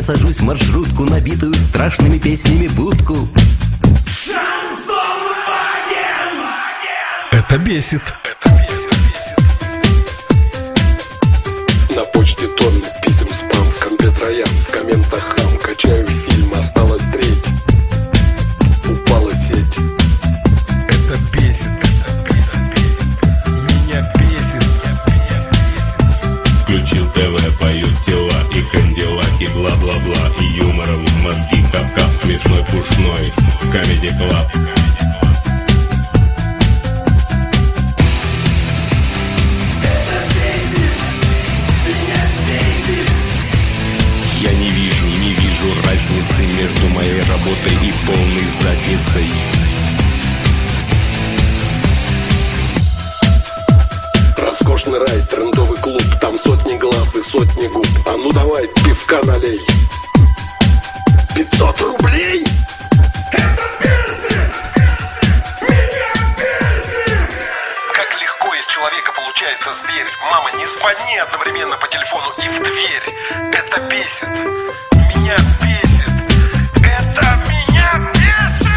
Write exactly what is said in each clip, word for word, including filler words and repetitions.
сажусь в маршрутку, набитую страшными песнями будку. Это бесит. Это бесит, бесит. На почте тонны писем спам, в компе троян, в комментах хам. Качаю фильм, осталась треть, упала сеть. Это бесит, это бесит, бесит. Меня бесит. Включил ТВ, поют тела и кандилаки, бла-бла-бла. И юмором в мозги кап-кап, смешной пушной Comedy Club. Я не вижу, не вижу разницы между моей работой и полной задницей. Роскошный рай, трендовый клуб, там сотни глаз и сотни губ. А ну давай, пивка налей. Пятьсот рублей? Это бесит! Меня бесит! Как легко из человека получается зверь. Мама, не звони одновременно по телефону и в дверь. Это бесит! Меня бесит! Это меня бесит!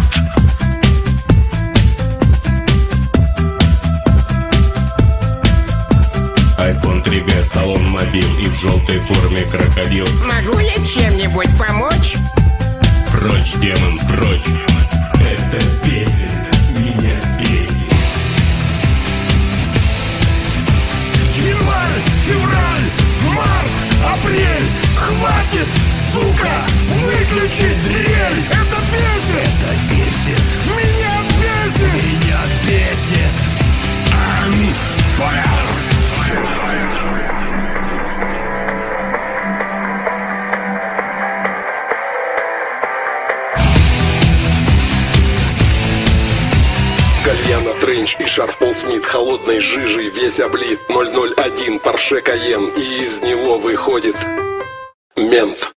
айфон три джи, салон мобил и в желтой форме крокодил. Могу я чем-нибудь помочь? Прочь, демон, прочь. Это бесит, меня бесит. Январь, февраль, март, апрель. Хватит, сука, выключи дрель. Это бесит. Это бесит. Меня бесит. Меня бесит. I'm fire. Гальяна Тренч и шарф Пол Смит холодной жижей весь облит. Ноль ноль один Порше Кайен, и из него выходит мент.